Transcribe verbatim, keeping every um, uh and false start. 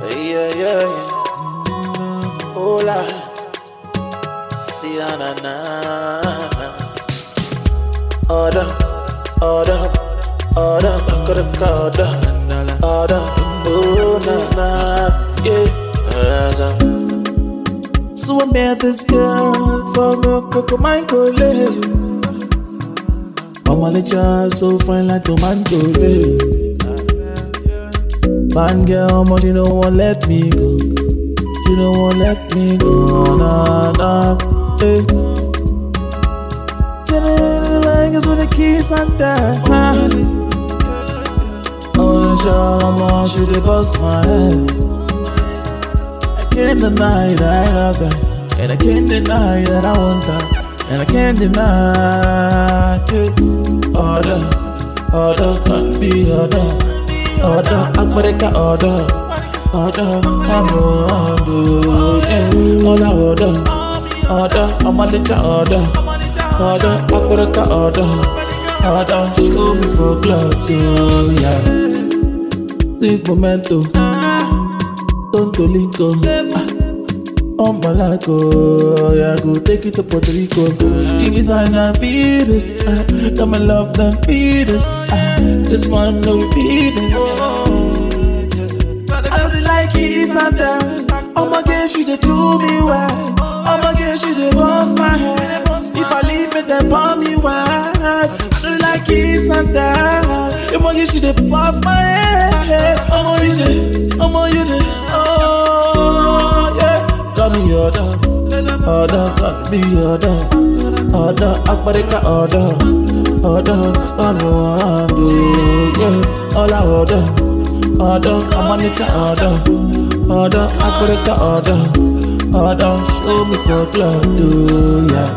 Yeah, yeah, yeah. Hola. See, na, na, na. Order, order, order, order, order, order. Oh, na, na, yeah. So I met this girl from a Coco Michael. I'm only just so fine like tomato. Man girl, but you don't want let me go. You don't want let me go, nah, nah, hey. Like it's with the keys and that. Oh, sure, I'm on, she dey bust my head. I can't deny that I love that, and I can't deny that I want that, and I can't deny it. Order, order, can't be order, order, America order. Order, I'm order, yeah. All I order, order, I'm a little order, order, Africa order, order. Show me for club, yeah. Sweet momento, Tonto Linko, oh my life, yeah. Go take it to Puerto Rico. These are not feeders, come and love them feeders. This one no feeders. Like he's and that. Oh my girl, she dey do me well. Oh my girl, she dey bust my head. If I leave it, then palm me wide. I do like he's and that. Oh my girl, she dey bust my head. Oh my you dey, oh my you dey, oh yeah. Call me order, order, call me order, order, Africa order, order, I know I do, yeah. All I order. Order, I'm on the order, order, I put it order, order, show me for club, do, yeah.